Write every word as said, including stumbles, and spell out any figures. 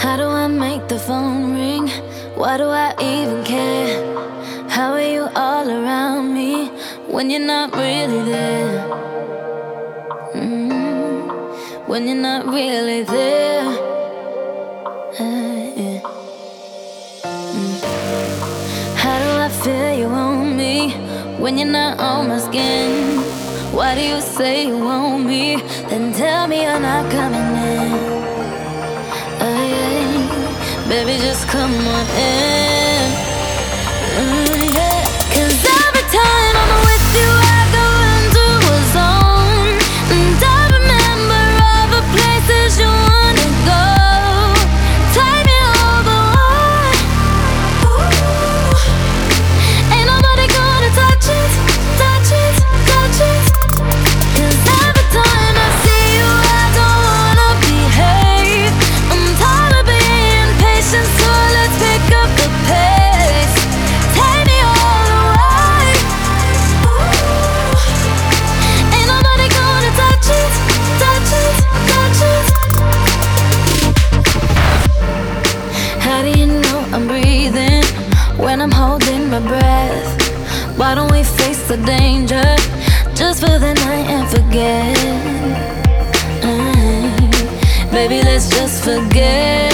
How do I make the phone ring? Why do I even care? How are you all around me when you're not really there? Mm, when you're not really there. Uh, yeah. mm. How do I feel you on me when you're not on my skin? Why do you say you want me, then tell me you're not coming in? Oh yeah, baby, just come on in. Mm, yeah. Cause every time I'm with you, I go into a zone, and I remember all the places you wanna go. Take me all the way. Ooh. Ain't nobody gonna touch it, touch it, touch it. Cause every time I see you, I don't wanna behave. I'm tired of being patient, so let's pick up the pace. Take me all the way. Ooh. Ain't nobody gonna touch it, touch it, touch it. How do you know I'm breathing when I'm holding my breath? Why don't we face the danger just for the night and forget? Mm, baby, let's just forget.